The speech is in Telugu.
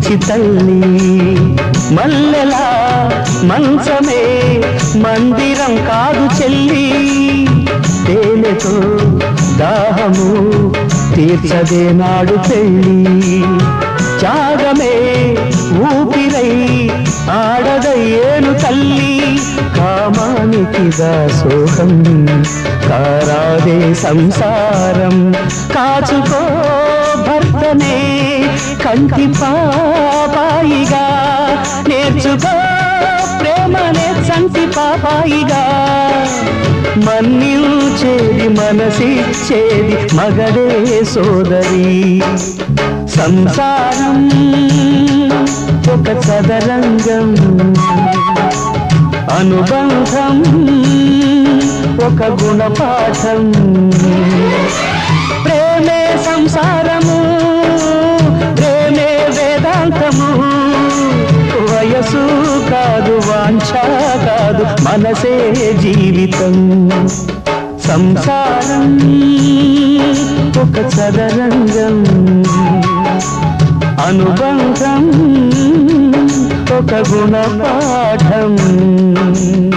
పిచ్చి తల్లి మల్లెలా మంచమే మందిరం కాదు చెల్లి తేనెతో దాహము తీర్చదే నాడు పెళ్ళి త్యాగమే ఊపిరై ఆడదయ్యేను తల్లి కామానికి దాసోహం కారాదే సంసారం కాచుకో భర్తనే కంటి పాపాయిగా నేర్చుకో ప్రేమనే సంటి పాపాయిగా మన్నించేది మనసిచ్చేది మగడే సోదరి సంసారం ఒక చదరంగం అనుబంధం ఒక గుణపాఠం ప్రేమే సంసారము ప్రేమే వేదాంతము వయసు కాదు వాంఛ కాదు మనసే జీవితం సంసారం ఒక చదరంగం అనుబంధం ఒక గుణపాఠం